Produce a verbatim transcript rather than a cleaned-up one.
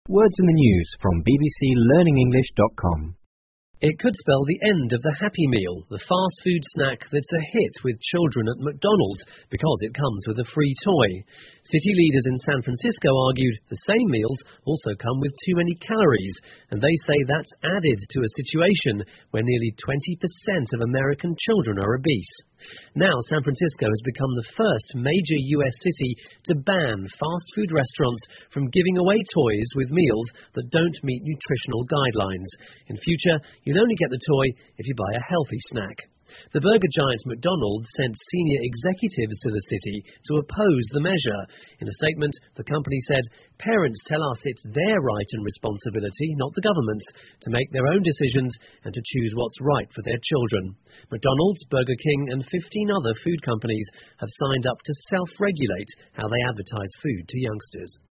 Words in the News from b b c learning english dot com. It could spell the end of the Happy Meal, the fast food snack that's a hit with children at McDonald's because it comes with a free toy. City leaders in San Francisco argued the same meals also come with too many calories, and they say that's added to a situation where nearly twenty percent of American children are obese. Now San Francisco has become the first major U S city to ban fast food restaurants from giving away toys with meals that don't meet nutritional guidelines. In future, you'll only get the toy if you buy a healthy snack. The burger giant McDonald's sent senior executives to the city to oppose the measure. In a statement, the company said, "Parents tell us it's their right and responsibility, not the government's, to make their own decisions and to choose what's right for their children." McDonald's, Burger King and fifteen other food companies have signed up to self-regulate how they advertise food to youngsters.